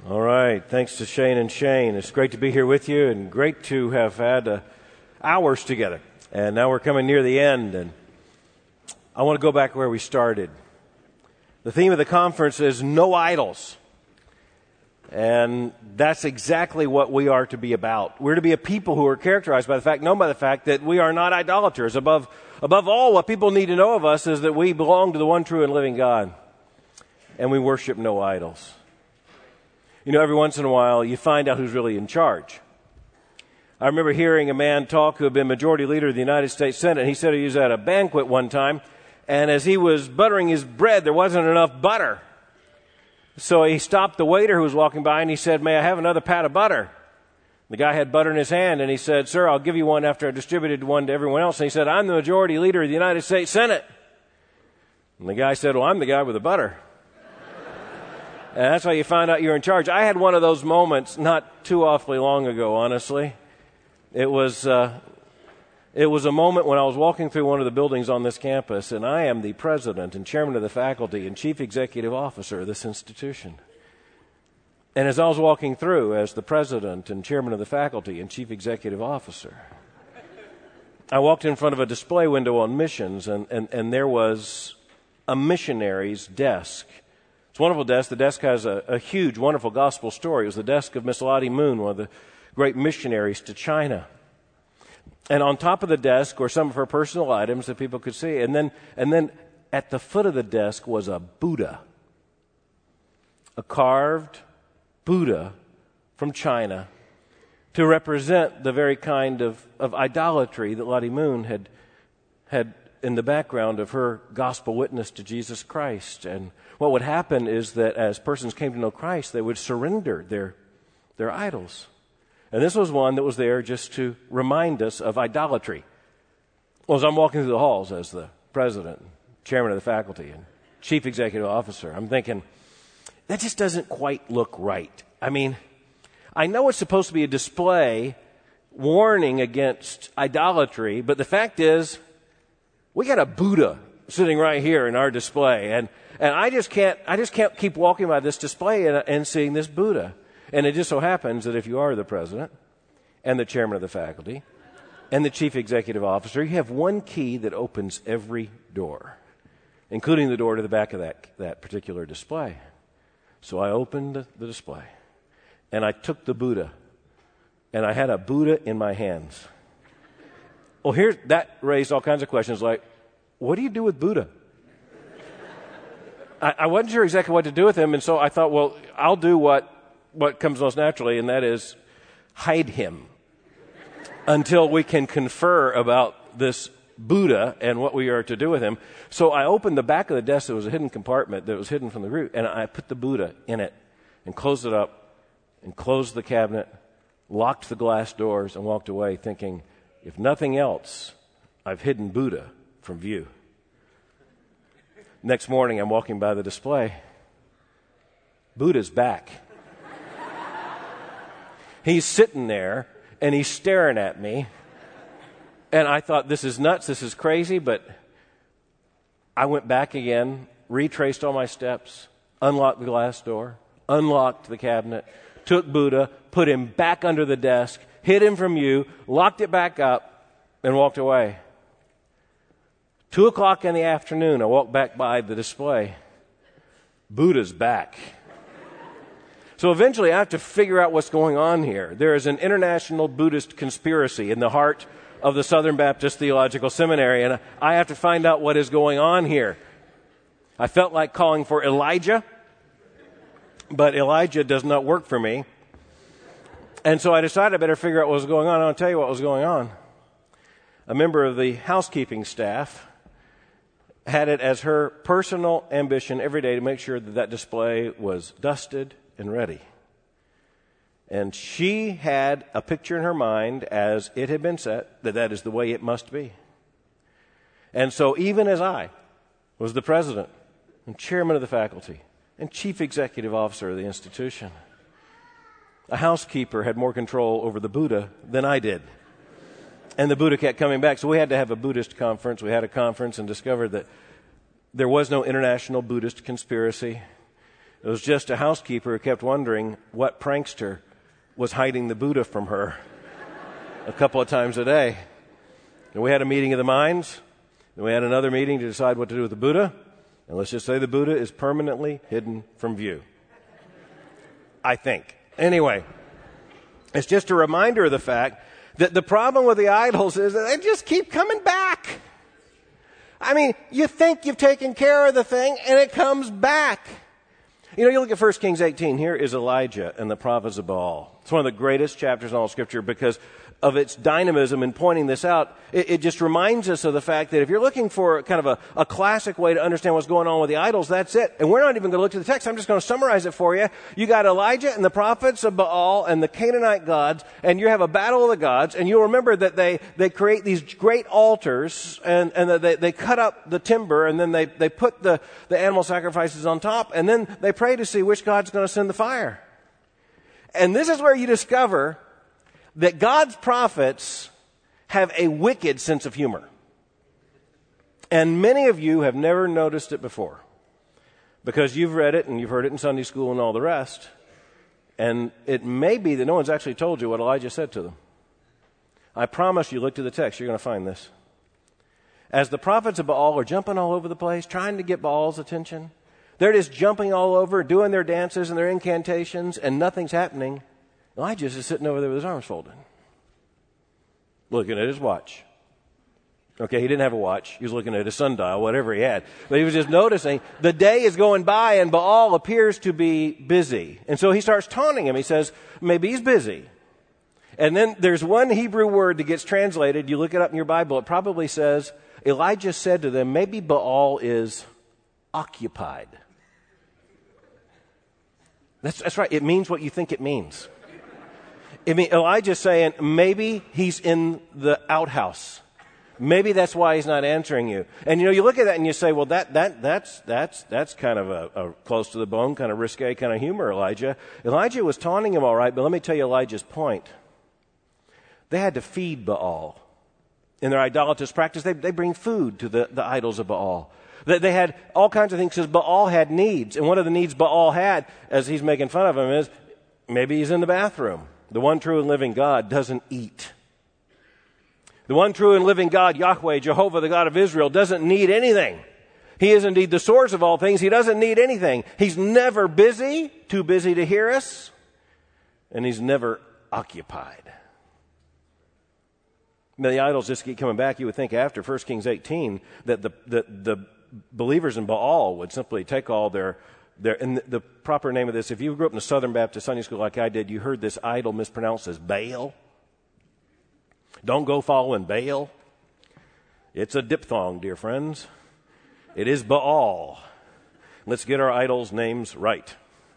All right. Thanks to Shane and Shane. It's great to be here with you and great to have had hours together. And now we're coming near the end, and I want to go back where we started. The theme of the conference is No Idols. And that's exactly what we are to be about. We're to be a people who are characterized by the fact, known by the fact that we are not idolaters. Above all, what people need to know of us is that we belong to the one true and living God. And we worship no idols. You know, every once in a while, you find out who's really in charge. I remember hearing a man talk who had been majority leader of the United States Senate. And he said he was at a banquet one time, and as he was buttering his bread, there wasn't enough butter. So he stopped the waiter who was walking by, and he said, "May I have another pat of butter?" The guy had butter in his hand, and he said, "Sir, I'll give you one after I distributed one to everyone else." And he said, "I'm the majority leader of the United States Senate." And the guy said, "Well, I'm the guy with the butter." And that's how you find out you're in charge. I had one of those moments not too awfully long ago, honestly. It was a moment when I was walking through one of the buildings on this campus, and I am the president and chairman of the faculty and chief executive officer of this institution. And as I was walking through as the president and chairman of the faculty and chief executive officer, I walked in front of a display window on missions, and there was a missionary's desk. It's a wonderful desk. The desk has a huge, wonderful gospel story. It was the desk of Miss Lottie Moon, one of the great missionaries to China. And on top of the desk were some of her personal items that people could see. And then at the foot of the desk was a Buddha, a carved Buddha from China to represent the very kind of idolatry that Lottie Moon had in the background of her gospel witness to Jesus Christ. And what would happen is that as persons came to know Christ, they would surrender their idols. And this was one that was there just to remind us of idolatry. Well, as I'm walking through the halls as the president, chairman of the faculty, and chief executive officer, I'm thinking, that just doesn't quite look right. I mean, I know it's supposed to be a display warning against idolatry, but the fact is, we got a Buddha sitting right here in our display, and I just can't keep walking by this display and seeing this Buddha. And it just so happens that if you are the president and the chairman of the faculty and the chief executive officer, you have one key that opens every door, including the door to the back of that particular display. So I opened the display, and I took the Buddha, and I had a Buddha in my hands. Well, that raised all kinds of questions like, what do you do with Buddha? I wasn't sure exactly what to do with him, and so I thought, well, I'll do what comes most naturally, and that is hide him until we can confer about this Buddha and what we are to do with him. So I opened the back of the desk. There was a hidden compartment that was hidden from the group, and I put the Buddha in it and closed it up and closed the cabinet, locked the glass doors, and walked away thinking, if nothing else, I've hidden Buddha from view. Next morning, I'm walking by the display. Buddha's back. He's sitting there, and he's staring at me. And I thought, this is nuts, this is crazy, but I went back again, retraced all my steps, unlocked the glass door, unlocked the cabinet, took Buddha, put him back under the desk, hid him from view, locked it back up, and walked away. 2:00 in the afternoon, I walked back by the display. Buddha's back. So eventually I have to figure out what's going on here. There is an international Buddhist conspiracy in the heart of the Southern Baptist Theological Seminary, and I have to find out what is going on here. I felt like calling for Elijah, but Elijah does not work for me. And so I decided I better figure out what was going on. I'll tell you what was going on. A member of the housekeeping staff had it as her personal ambition every day to make sure that display was dusted and ready. And she had a picture in her mind as it had been set, that is the way it must be. And so even as I was the president and chairman of the faculty and chief executive officer of the institution, a housekeeper had more control over the Buddha than I did. And the Buddha kept coming back. So we had to have a Buddhist conference. We had a conference and discovered that there was no international Buddhist conspiracy. It was just a housekeeper who kept wondering what prankster was hiding the Buddha from her a couple of times a day. And we had a meeting of the minds. Then we had another meeting to decide what to do with the Buddha. And let's just say the Buddha is permanently hidden from view. I think. Anyway, it's just a reminder of the fact that the problem with the idols is that they just keep coming back. I mean, you think you've taken care of the thing, and it comes back. You look at 1 Kings 18. Here is Elijah and the prophets of Baal. It's one of the greatest chapters in all Scripture because of its dynamism in pointing this out. It just reminds us of the fact that if you're looking for kind of a classic way to understand what's going on with the idols, that's it. And we're not even going to look to the text. I'm just going to summarize it for you. You got Elijah and the prophets of Baal and the Canaanite gods, and you have a battle of the gods, and you'll remember that they create these great altars, and they cut up the timber, and then they put the animal sacrifices on top, and then they pray to see which God's going to send the fire. And this is where you discover that God's prophets have a wicked sense of humor. And many of you have never noticed it before because you've read it and you've heard it in Sunday school and all the rest. And it may be that no one's actually told you what Elijah said to them. I promise you, look to the text, you're going to find this. As the prophets of Baal are jumping all over the place, trying to get Baal's attention, they're just jumping all over, doing their dances and their incantations, and nothing's happening. Elijah's just sitting over there with his arms folded, looking at his watch. Okay, he didn't have a watch. He was looking at his sundial, whatever he had. But he was just noticing the day is going by and Baal appears to be busy. And so he starts taunting him. He says, maybe he's busy. And then there's one Hebrew word that gets translated. You look it up in your Bible. It probably says, Elijah said to them, maybe Baal is occupied. That's right. It means what you think it means. Elijah's saying, maybe he's in the outhouse. Maybe that's why he's not answering you. And you look at that and you say, well, that's kind of a close to the bone, kind of risque kind of humor, Elijah. Elijah was taunting him all right, but let me tell you Elijah's point. They had to feed Baal. In their idolatrous practice, they bring food to the idols of Baal. They had all kinds of things because Baal had needs. And one of the needs Baal had, as he's making fun of him, is maybe he's in the bathroom. The one true and living God doesn't eat. The one true and living God, Yahweh, Jehovah, the God of Israel, doesn't need anything. He is indeed the source of all things. He doesn't need anything. He's never busy, too busy to hear us, and he's never occupied. The idols just keep coming back. You would think after 1 Kings 18 that the believers in Baal would simply take all their, and the proper name of this, if you grew up in a Southern Baptist Sunday school like I did, you heard this idol mispronounced as Baal. Don't go following Baal. It's a diphthong, dear friends. It is Baal. Let's get our idols' names right.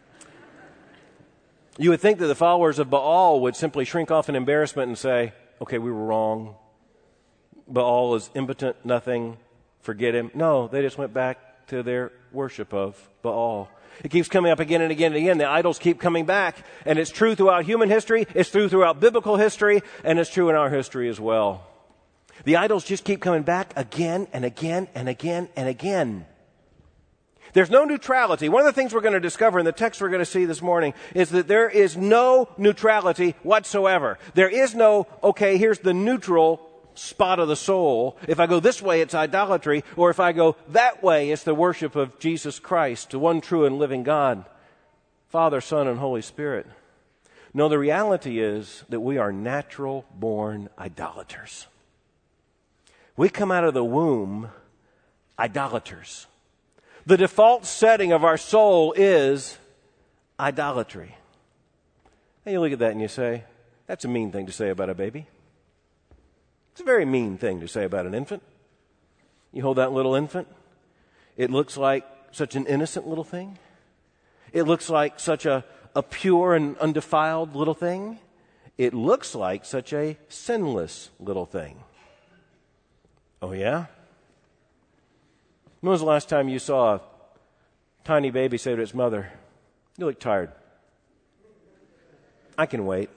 You would think that the followers of Baal would simply shrink off in embarrassment and say, okay, we were wrong. Baal is impotent, nothing, forget him. No, they just went back to their worship of Baal. It keeps coming up again and again and again. The idols keep coming back. And it's true throughout human history. It's true throughout biblical history. And it's true in our history as well. The idols just keep coming back again and again and again and again. There's no neutrality. One of the things we're going to discover in the text we're going to see this morning is that there is no neutrality whatsoever. There is no, okay, here's the neutral spot of the soul. If I go this way, it's idolatry. Or if I go that way, it's the worship of Jesus Christ, the one true and living God, Father, Son, and Holy Spirit. No, the reality is that we are natural-born idolaters. We come out of the womb idolaters. The default setting of our soul is idolatry. And you look at that and you say, that's a mean thing to say about a baby. It's a very mean thing to say about an infant. You hold that little infant. It looks like such an innocent little thing. It looks like such a pure and undefiled little thing. It looks like such a sinless little thing. Oh, yeah? When was the last time you saw a tiny baby say to its mother, you look tired. I can wait.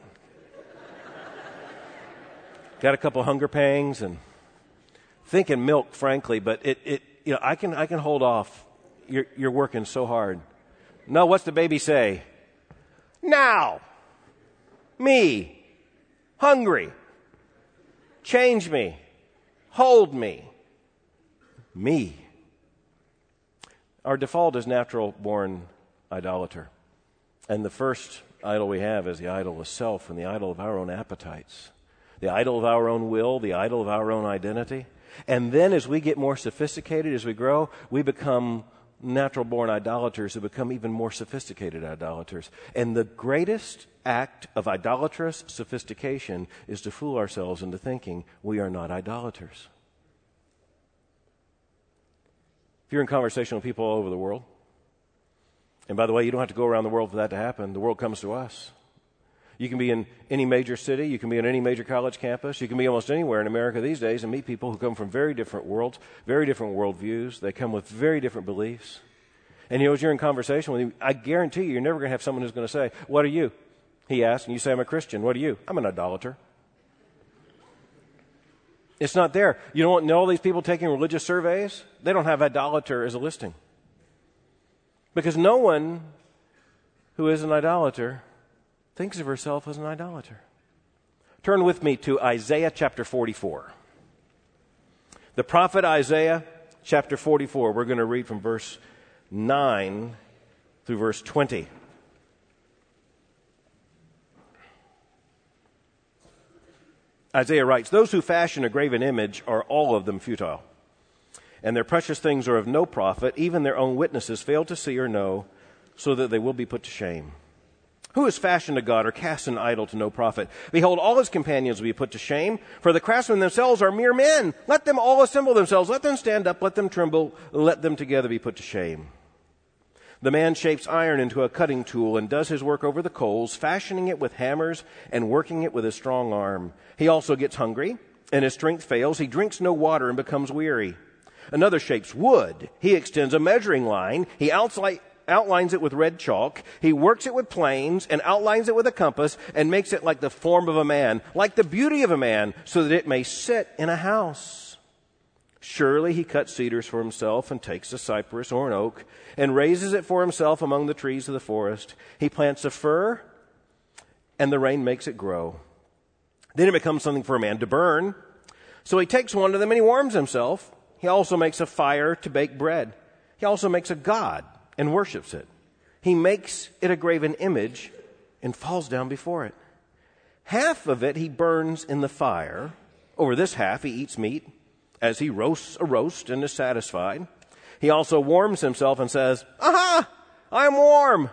Got a couple hunger pangs and thinking milk, frankly, but I can hold off. You're working so hard. No, what's the baby say? Now. Me. Hungry. Change me. Hold me. Me. Our default is natural-born idolater. And the first idol we have is the idol of self and the idol of our own appetites. The idol of our own will, the idol of our own identity. And then as we get more sophisticated, as we grow, we become natural-born idolaters who become even more sophisticated idolaters. And the greatest act of idolatrous sophistication is to fool ourselves into thinking we are not idolaters. If you're in conversation with people all over the world, and by the way, you don't have to go around the world for that to happen. The world comes to us. You can be in any major city. You can be on any major college campus. You can be almost anywhere in America these days and meet people who come from very different worlds, very different worldviews. They come with very different beliefs. And as you're in conversation with them, I guarantee you're never going to have someone who's going to say, "What are you?" He asks, and you say, "I'm a Christian." "What are you?" "I'm an idolater." It's not there. You don't know all these people taking religious surveys? They don't have idolater as a listing. Because no one who is an idolater thinks of herself as an idolater. Turn with me to Isaiah chapter 44. The prophet Isaiah chapter 44. We're going to read from verse 9 through verse 20. Isaiah writes, "Those who fashion a graven image are all of them futile, and their precious things are of no profit. Even their own witnesses fail to see or know, so that they will be put to shame. Who has fashioned a god or cast an idol to no profit? Behold, all his companions will be put to shame, for the craftsmen themselves are mere men. Let them all assemble themselves. Let them stand up. Let them tremble. Let them together be put to shame. The man shapes iron into a cutting tool and does his work over the coals, fashioning it with hammers and working it with his strong arm. He also gets hungry, and his strength fails. He drinks no water and becomes weary. Another shapes wood. He extends a measuring line. He outlines it with red chalk. He works it with planes and outlines it with a compass and makes it like the form of a man, like the beauty of a man, so that it may sit in a house. Surely he cuts cedars for himself and takes a cypress or an oak and raises it for himself among the trees of the forest. He plants a fir, and the rain makes it grow. Then it becomes something for a man to burn. So he takes one of them and he warms himself. He also makes a fire to bake bread. He also makes a god and worships it. He makes it a graven image and falls down before it. Half of it he burns in the fire. Over this half he eats meat, as he roasts a roast and is satisfied. He also warms himself and says, "Aha! I am warm.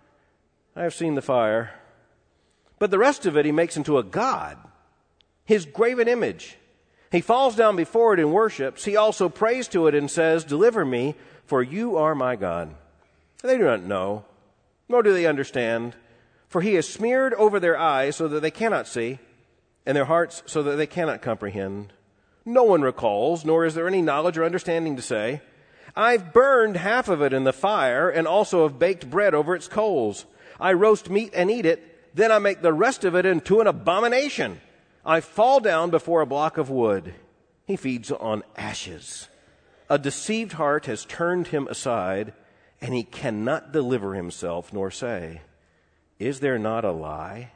I have seen the fire." But the rest of it he makes into a god, his graven image. He falls down before it and worships. He also prays to it and says, "Deliver me, for you are my God." They do not know, nor do they understand, for he has smeared over their eyes so that they cannot see, and their hearts so that they cannot comprehend. No one recalls, nor is there any knowledge or understanding to say, "I've burned half of it in the fire, and also have baked bread over its coals. I roast meat and eat it, then I make the rest of it into an abomination. I fall down before a block of wood." He feeds on ashes. A deceived heart has turned him aside, and he cannot deliver himself nor say, "Is there not a lie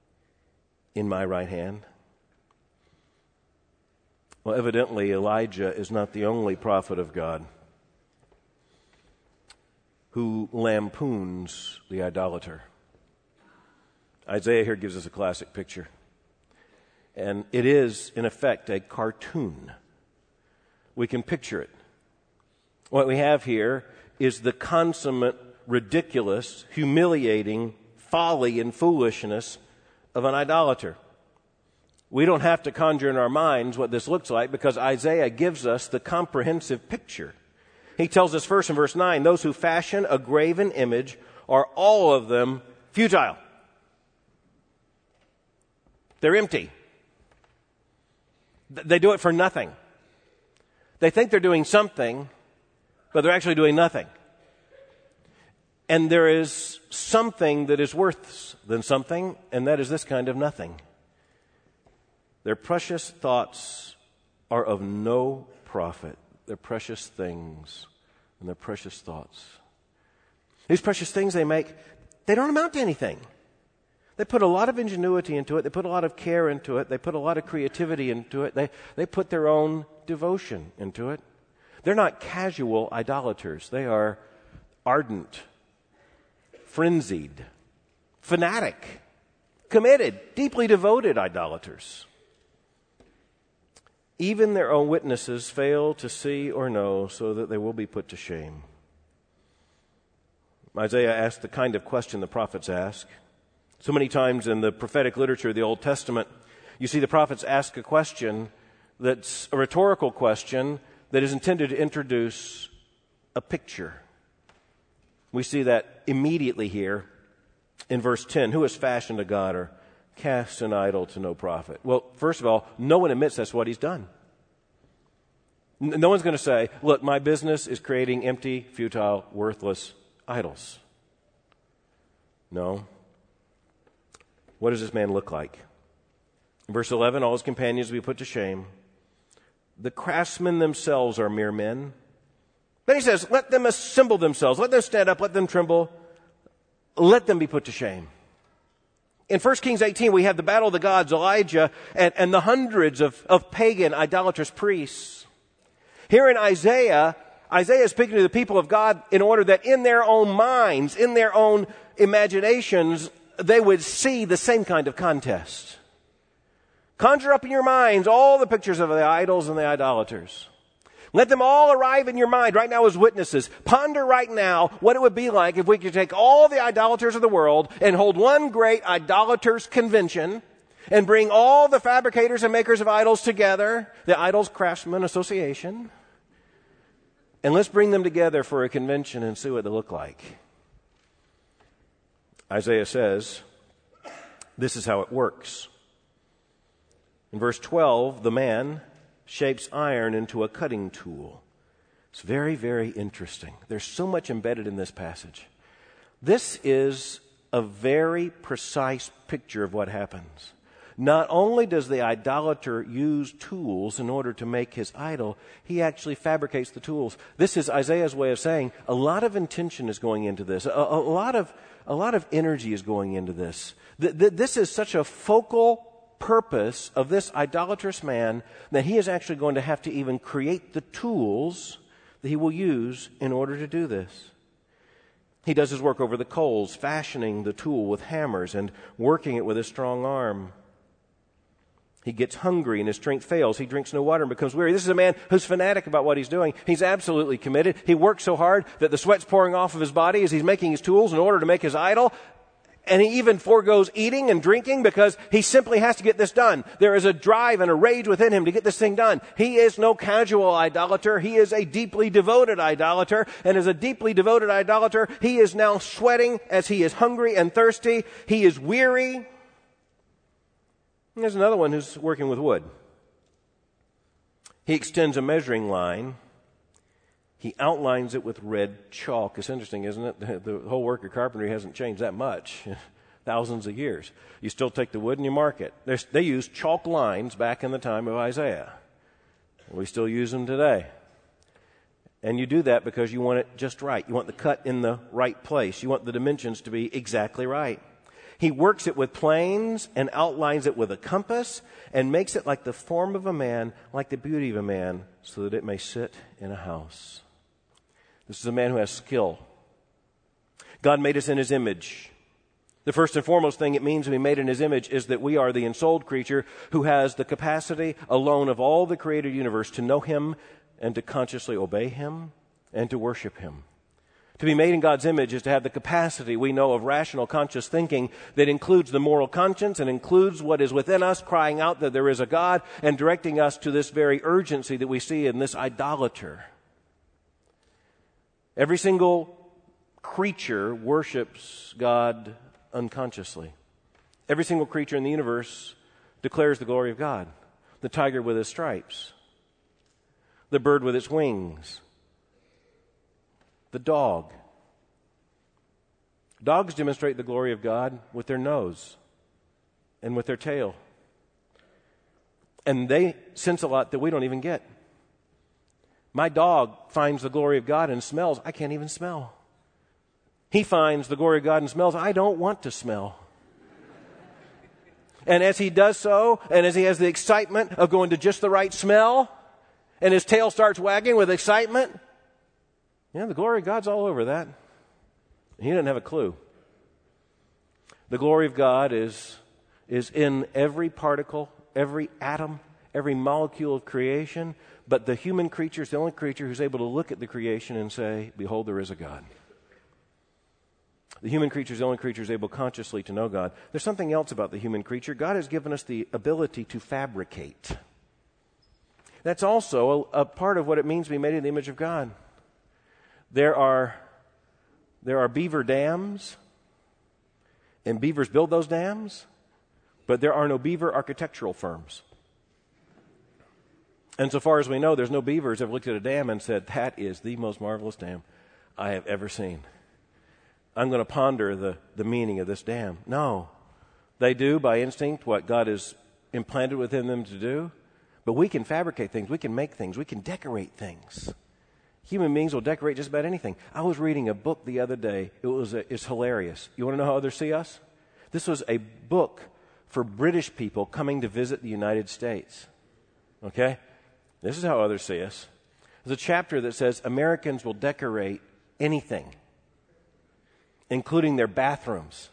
in my right hand?" Well, evidently, Elijah is not the only prophet of God who lampoons the idolater. Isaiah here gives us a classic picture. And it is, in effect, a cartoon. We can picture it. What we have here is the consummate, ridiculous, humiliating folly and foolishness of an idolater. We don't have to conjure in our minds what this looks like because Isaiah gives us the comprehensive picture. He tells us first in verse 9, "Those who fashion a graven image are all of them futile." They're empty. They do it for nothing. They think they're doing something, but they're actually doing nothing. And there is something that is worse than something, and that is this kind of nothing. Their precious thoughts are of no profit. Their precious things and their precious thoughts. These precious things they make, they don't amount to anything. They put a lot of ingenuity into it. They put a lot of care into it. They put a lot of creativity into it. They put their own devotion into it. They're not casual idolaters. They are ardent, frenzied, fanatic, committed, deeply devoted idolaters. Even their own witnesses fail to see or know, so that they will be put to shame. Isaiah asked the kind of question the prophets ask. So many times in the prophetic literature of the Old Testament, you see the prophets ask a question that's a rhetorical question that is intended to introduce a picture. We see that immediately here in verse 10. Who has fashioned a god or cast an idol to no profit? Well, first of all, no one admits that's what he's done. No one's going to say, look, my business is creating empty, futile, worthless idols. No. What does this man look like? In verse 11, all his companions will be put to shame. The craftsmen themselves are mere men. Then he says, let them assemble themselves. Let them stand up. Let them tremble. Let them be put to shame. In 1 Kings 18, we have the battle of the gods, Elijah, and the hundreds of pagan, idolatrous priests. Here in Isaiah is speaking to the people of God in order that in their own minds, in their own imaginations, they would see the same kind of contest. Conjure up in your minds all the pictures of the idols and the idolaters. Let them all arrive in your mind right now as witnesses. Ponder right now what it would be like if we could take all the idolaters of the world and hold one great idolaters convention and bring all the fabricators and makers of idols together, the Idols Craftsmen Association, and let's bring them together for a convention and see what they look like. Isaiah says, this is how it works. In verse 12, the man shapes iron into a cutting tool. It's very, very interesting. There's so much embedded in this passage. This is a very precise picture of what happens. Not only does the idolater use tools in order to make his idol, he actually fabricates the tools. This is Isaiah's way of saying a lot of intention is going into this. A lot of energy is going into this. This is such a focal purpose of this idolatrous man that he is actually going to have to even create the tools that he will use in order to do this. He does his work over the coals, fashioning the tool with hammers and working it with his strong arm. He gets hungry and his strength fails. He drinks no water and becomes weary. This is a man who's fanatic about what he's doing. He's absolutely committed. He works so hard that the sweat's pouring off of his body as he's making his tools in order to make his idol. And he even forgoes eating and drinking because he simply has to get this done. There is a drive and a rage within him to get this thing done. He is no casual idolater. He is a deeply devoted idolater. And as a deeply devoted idolater, he is now sweating as he is hungry and thirsty. He is weary. And there's another one who's working with wood. He extends a measuring line. He outlines it with red chalk. It's interesting, isn't it? The whole work of carpentry hasn't changed that much. Thousands of years. You still take the wood and you mark it. They used chalk lines back in the time of Isaiah. We still use them today. And you do that because you want it just right. You want the cut in the right place. You want the dimensions to be exactly right. He works it with planes and outlines it with a compass and makes it like the form of a man, like the beauty of a man, so that it may sit in a house. This is a man who has skill. God made us in His image. The first and foremost thing it means to be made in His image is that we are the ensouled creature who has the capacity alone of all the created universe to know Him and to consciously obey Him and to worship Him. To be made in God's image is to have the capacity, we know, of rational, conscious thinking that includes the moral conscience and includes what is within us, crying out that there is a God and directing us to this very urgency that we see in this idolater. Every single creature worships God unconsciously. Every single creature in the universe declares the glory of God. The tiger with his stripes, the bird with its wings, the dog. Dogs demonstrate the glory of God with their nose and with their tail. And they sense a lot that we don't even get. My dog finds the glory of God and smells I can't even smell. He finds the glory of God and smells, I don't want to smell. And as he does so, and as he has the excitement of going to just the right smell, and his tail starts wagging with excitement, the glory of God's all over that. He didn't have a clue. The glory of God is in every particle, every atom, every molecule of creation, but the human creature is the only creature who's able to look at the creation and say, behold, there is a God. The human creature is the only creature who's able consciously to know God. There's something else about the human creature. God has given us the ability to fabricate. That's also a part of what it means to be made in the image of God. There are beaver dams, and beavers build those dams, but there are no beaver architectural firms. And so far as we know, there's no beavers have looked at a dam and said, that is the most marvelous dam I have ever seen. I'm going to ponder the meaning of this dam. No. They do by instinct what God has implanted within them to do. But we can fabricate things. We can make things. We can decorate things. Human beings will decorate just about anything. I was reading a book the other day. It's hilarious. You want to know how others see us? This was a book for British people coming to visit the United States. Okay? This is how others see us. There's a chapter that says Americans will decorate anything, including their bathrooms.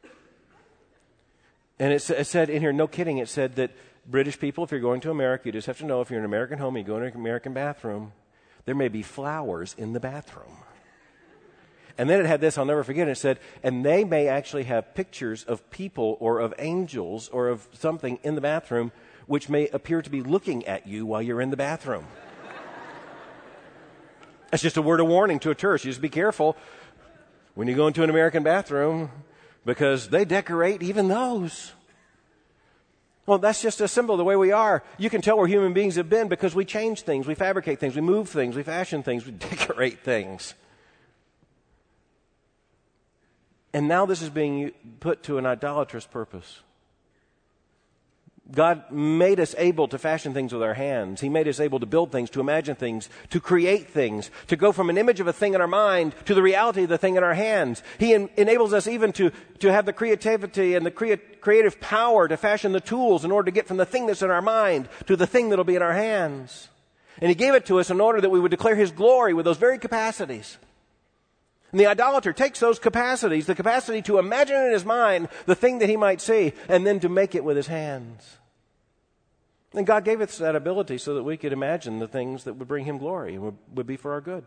And it said in here, no kidding, it said that British people, if you're going to America, you just have to know if you're in an American home and you go in an American bathroom, there may be flowers in the bathroom. And then it had this, I'll never forget it, it said, and they may actually have pictures of people or of angels or of something in the bathroom which may appear to be looking at you while you're in the bathroom. That's just a word of warning to a tourist. You just be careful when you go into an American bathroom, because they decorate even those. Well, that's just a symbol of the way we are. You can tell where human beings have been because we change things, we fabricate things, we move things, we fashion things, we decorate things. And now this is being put to an idolatrous purpose. God made us able to fashion things with our hands. He made us able to build things, to imagine things, to create things, to go from an image of a thing in our mind to the reality of the thing in our hands. He enables us even to have the creativity and the creative power to fashion the tools in order to get from the thing that's in our mind to the thing that'll be in our hands. And He gave it to us in order that we would declare His glory with those very capacities. And the idolater takes those capacities, the capacity to imagine in his mind the thing that he might see, and then to make it with his hands. And God gave us that ability so that we could imagine the things that would bring Him glory and would be for our good.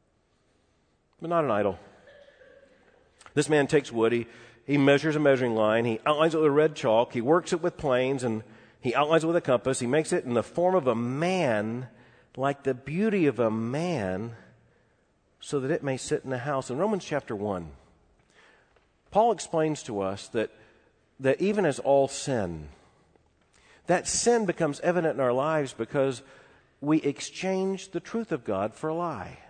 But not an idol. This man takes wood, he measures a measuring line, he outlines it with a red chalk, he works it with planes, and he outlines it with a compass. He makes it in the form of a man, like the beauty of a man, so that it may sit in a house. In Romans chapter 1, Paul explains to us that even as all sin, that sin becomes evident in our lives because we exchange the truth of God for a lie.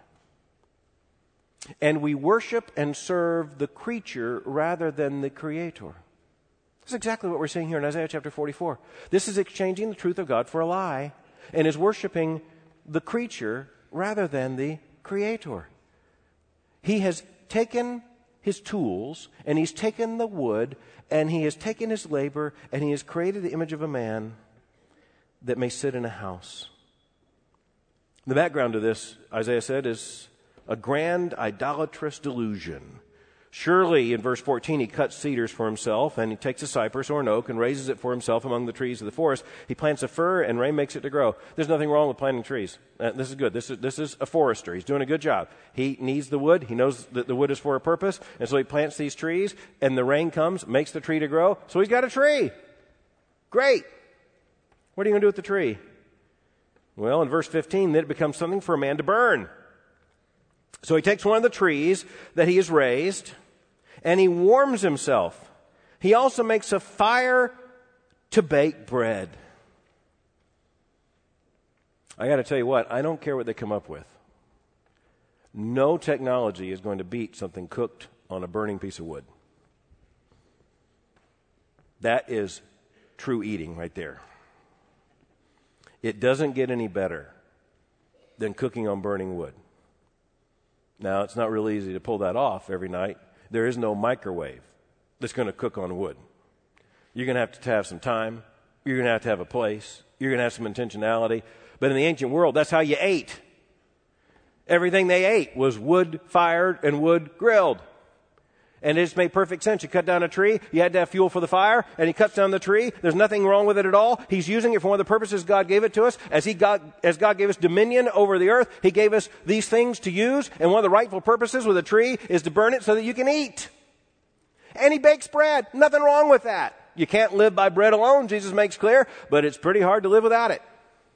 And we worship and serve the creature rather than the Creator. That's exactly what we're seeing here in Isaiah chapter 44. This is exchanging the truth of God for a lie and is worshiping the creature rather than the Creator. He has taken His tools, and He's taken the wood, and He has taken His labor, and He has created the image of a man that may sit in a house. The background to this, Isaiah said, is a grand idolatrous delusion. Surely, in verse 14, he cuts cedars for himself, and he takes a cypress or an oak and raises it for himself among the trees of the forest. He plants a fir, and rain makes it to grow. There's nothing wrong with planting trees. This is good. This is a forester. He's doing a good job. He needs the wood. He knows that the wood is for a purpose, and so he plants these trees, and the rain comes, makes the tree to grow. So he's got a tree. Great. What are you going to do with the tree? Well, in verse 15, then it becomes something for a man to burn. So he takes one of the trees that he has raised, and he warms himself. He also makes a fire to bake bread. I got to tell you what, I don't care what they come up with. No technology is going to beat something cooked on a burning piece of wood. That is true eating right there. It doesn't get any better than cooking on burning wood. Now, it's not really easy to pull that off every night, There is no microwave that's going to cook on wood. You're going to have some time. You're going to have a place. You're going to have some intentionality. But in the ancient world, that's how you ate. Everything they ate was wood-fired and wood-grilled. And it just made perfect sense. You cut down a tree, you had to have fuel for the fire, and he cuts down the tree. There's nothing wrong with it at all. He's using it for one of the purposes God gave it to us. As God gave us dominion over the earth, He gave us these things to use, and one of the rightful purposes with a tree is to burn it so that you can eat. And He bakes bread. Nothing wrong with that. You can't live by bread alone, Jesus makes clear, but it's pretty hard to live without it.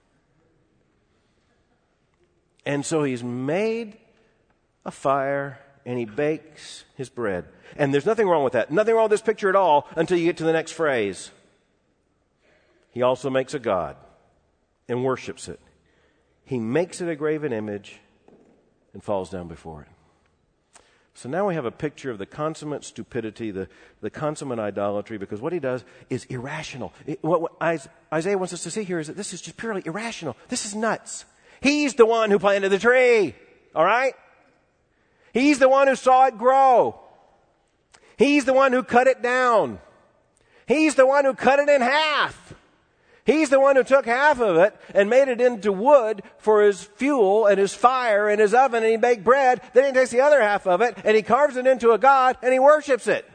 And so He's made a fire, and He bakes His bread. And there's nothing wrong with that. Nothing wrong with this picture at all until you get to the next phrase. He also makes a god and worships it. He makes it a graven image and falls down before it. So now we have a picture of the consummate stupidity, the consummate idolatry, because what he does is irrational. What Isaiah wants us to see here is that this is just purely irrational. This is nuts. He's the one who planted the tree. All right? He's the one who saw it grow. He's the one who cut it down. He's the one who cut it in half. He's the one who took half of it and made it into wood for his fuel and his fire and his oven, and he baked bread. Then he takes the other half of it and he carves it into a god and he worships it.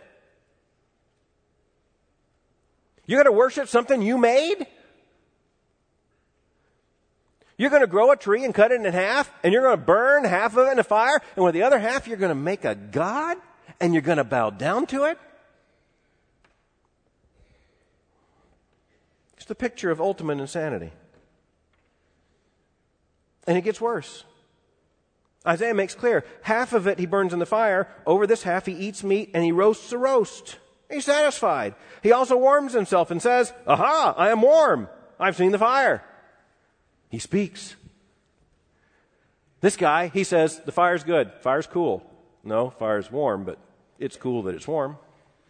You're going to worship something you made? You're going to grow a tree and cut it in half, and you're going to burn half of it in a fire, and with the other half you're going to make a god, and you're going to bow down to it? It's the picture of ultimate insanity. And it gets worse. Isaiah makes clear, half of it he burns in the fire, over this half he eats meat, and he roasts a roast. He's satisfied. He also warms himself and says, "Aha, I am warm. I've seen the fire." He speaks. This guy, he says, the fire's good. Fire's cool. No, fire's warm, but it's cool that it's warm.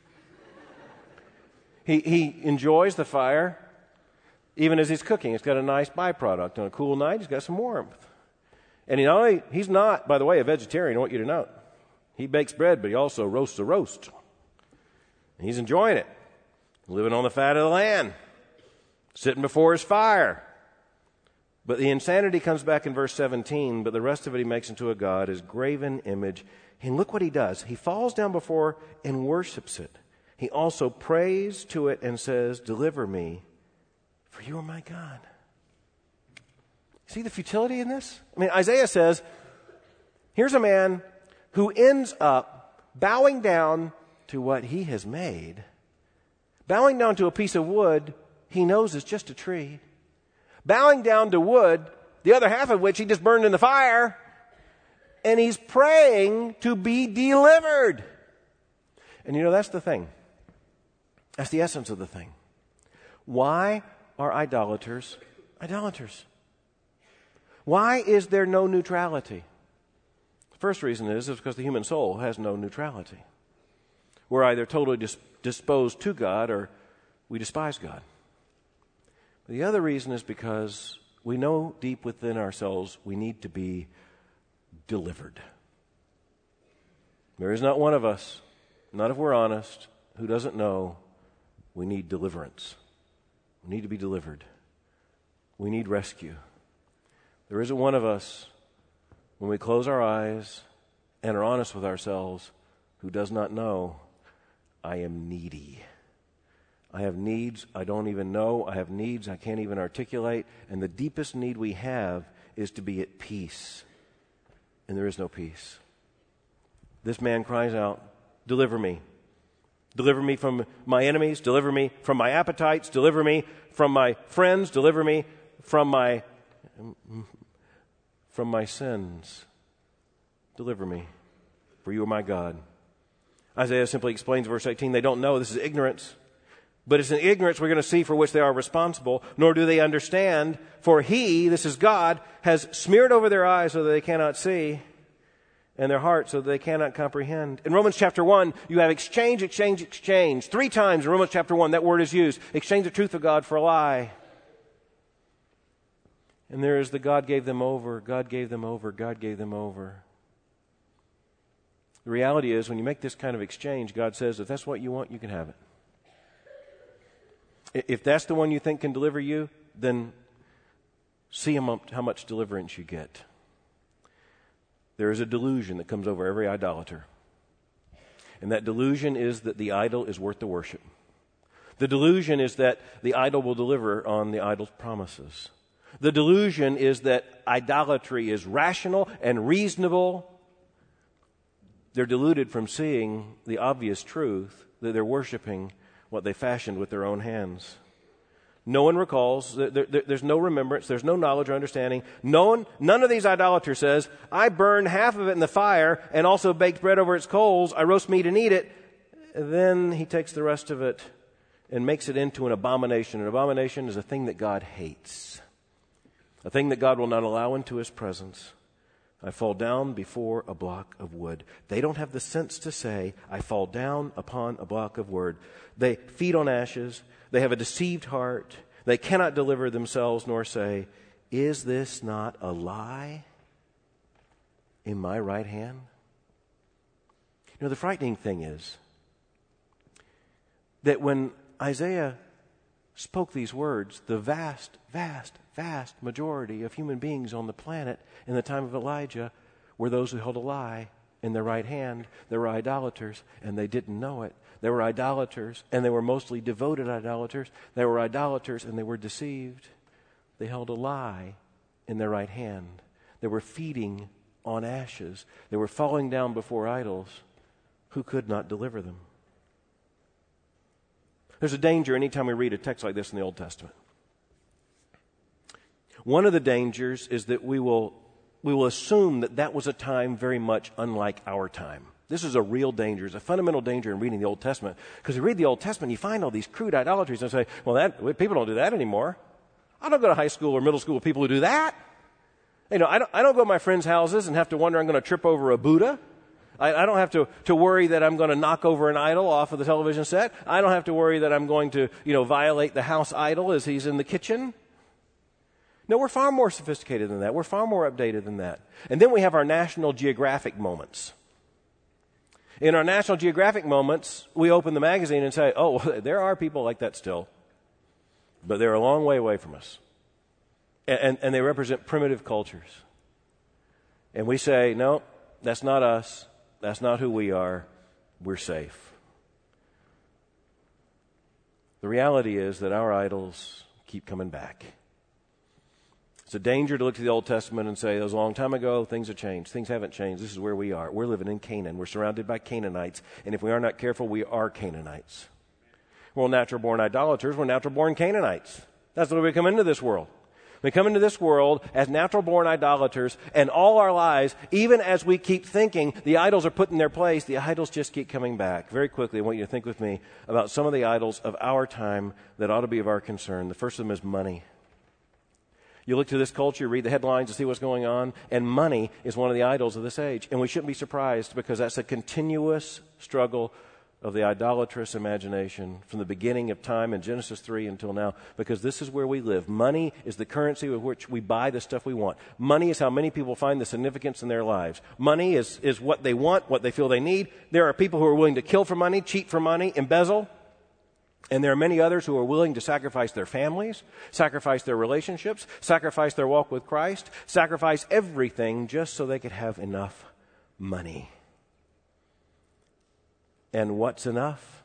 He enjoys the fire even as he's cooking. It's got a nice byproduct. On a cool night, he's got some warmth. And he's not, by the way, a vegetarian. I want you to know. He bakes bread, but he also roasts a roast. And he's enjoying it. Living on the fat of the land. Sitting before his fire. But the insanity comes back in verse 17, but the rest of it he makes into a god, his graven image. And look what he does. He falls down before and worships it. He also prays to it and says, "Deliver me, for you are my God." See the futility in this? I mean, Isaiah says, here's a man who ends up bowing down to what he has made, bowing down to a piece of wood he knows is just a tree, bowing down to wood, the other half of which he just burned in the fire, and he's praying to be delivered. And you know, that's the thing. That's the essence of the thing. Why are idolaters idolaters? Why is there no neutrality? The first reason is because the human soul has no neutrality. We're either totally disposed to God or we despise God. The other reason is because we know deep within ourselves we need to be delivered. There is not one of us, not if we're honest, who doesn't know we need deliverance. We need to be delivered. We need rescue. There isn't one of us, when we close our eyes and are honest with ourselves, who does not know, I am needy. I have needs I don't even know. I have needs I can't even articulate. And the deepest need we have is to be at peace. And there is no peace. This man cries out, "Deliver me. Deliver me from my enemies. Deliver me from my appetites. Deliver me from my friends. Deliver me from my sins. Deliver me, for you are my God." Isaiah simply explains verse 18, they don't know. This is ignorance. But it's an ignorance we're going to see for which they are responsible, nor do they understand. For He, this is God, has smeared over their eyes so that they cannot see, and their hearts so that they cannot comprehend. In Romans chapter 1, you have exchange, exchange, exchange. 3 times in Romans chapter 1, that word is used. Exchange the truth of God for a lie. And there is the God gave them over, God gave them over, God gave them over. The reality is, when you make this kind of exchange, God says, if that's what you want, you can have it. If that's the one you think can deliver you, then see how much deliverance you get. There is a delusion that comes over every idolater. And that delusion is that the idol is worth the worship. The delusion is that the idol will deliver on the idol's promises. The delusion is that idolatry is rational and reasonable. They're deluded from seeing the obvious truth that they're worshiping what they fashioned with their own hands. No one recalls. There's no remembrance. There's no knowledge or understanding. None of these idolaters says, I burned half of it in the fire and also baked bread over its coals. I roast meat and eat it. Then he takes the rest of it and makes it into an abomination. An abomination is a thing that God hates, a thing that God will not allow into his presence. I fall down before a block of wood. They don't have the sense to say, I fall down upon a block of wood. They feed on ashes. They have a deceived heart. They cannot deliver themselves nor say, is this not a lie in my right hand? You know, the frightening thing is that when Isaiah spoke these words, the vast majority of human beings on the planet in the time of Elijah were those who held a lie in their right hand. They were idolaters, and they didn't know it. They were idolaters, and they were mostly devoted idolaters. They were idolaters, and they were deceived. They held a lie in their right hand. They were feeding on ashes. They were falling down before idols who could not deliver them. There's a danger anytime we read a text like this in the Old Testament. One of the dangers is that we will assume that was a time very much unlike our time. This is a real danger. It's a fundamental danger in reading the Old Testament. Because you read the Old Testament, you find all these crude idolatries and say, well, people don't do that anymore. I don't go to high school or middle school with people who do that. You know, I don't go to my friends' houses and have to wonder I'm going to trip over a Buddha. I don't have to worry that I'm going to knock over an idol off of the television set. I don't have to worry that I'm going to, violate the house idol as he's in the kitchen. No, we're far more sophisticated than that. We're far more updated than that. And then we have our National Geographic moments. In our National Geographic moments, we open the magazine and say, oh, there are people like that still, but they're a long way away from us. And they represent primitive cultures. And we say, no, that's not us. That's not who we are. We're safe. The reality is that our idols keep coming back. It's a danger to look to the Old Testament and say, that was a long time ago, things have changed. Things haven't changed. This is where we are. We're living in Canaan. We're surrounded by Canaanites. And if we are not careful, we are Canaanites. We're natural-born idolaters. We're natural-born Canaanites. That's the way we come into this world. We come into this world as natural-born idolaters, and all our lives, even as we keep thinking the idols are put in their place, the idols just keep coming back. Very quickly, I want you to think with me about some of the idols of our time that ought to be of our concern. The first of them is money. You look to this culture, read the headlines to see what's going on, and money is one of the idols of this age. And we shouldn't be surprised because that's a continuous struggle of the idolatrous imagination from the beginning of time in Genesis 3 until now, because this is where we live. Money is the currency with which we buy the stuff we want. Money is how many people find the significance in their lives. Money is what they want, what they feel they need. There are people who are willing to kill for money, cheat for money, embezzle. And there are many others who are willing to sacrifice their families, sacrifice their relationships, sacrifice their walk with Christ, sacrifice everything just so they could have enough money. And what's enough?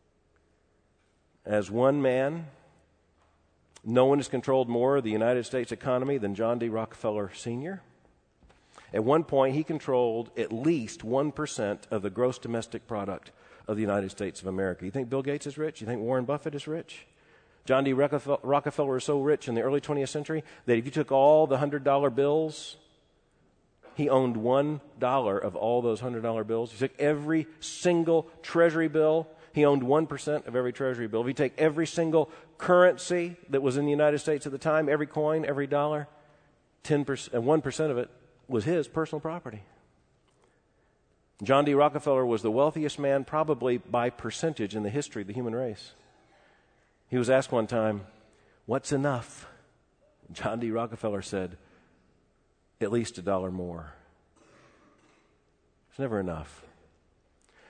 As one man, no one has controlled more of the United States economy than John D. Rockefeller Sr. At one point, he controlled at least 1% of the gross domestic product of the United States of America. You think Bill Gates is rich? You think Warren Buffett is rich? John D. Rockefeller is so rich in the early 20th century that if you took all the $100 bills, he owned $1 of all those $100 bills. You took every single treasury bill, he owned 1% of every treasury bill. If you take every single currency that was in the United States at the time, every coin, every dollar, 10% and 1% of it was his personal property. John D. Rockefeller was the wealthiest man probably by percentage in the history of the human race. He was asked one time, what's enough? John D. Rockefeller said, at least $1 more. It's never enough.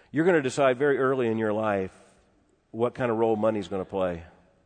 You're going to decide very early in your life what kind of role money is going to play.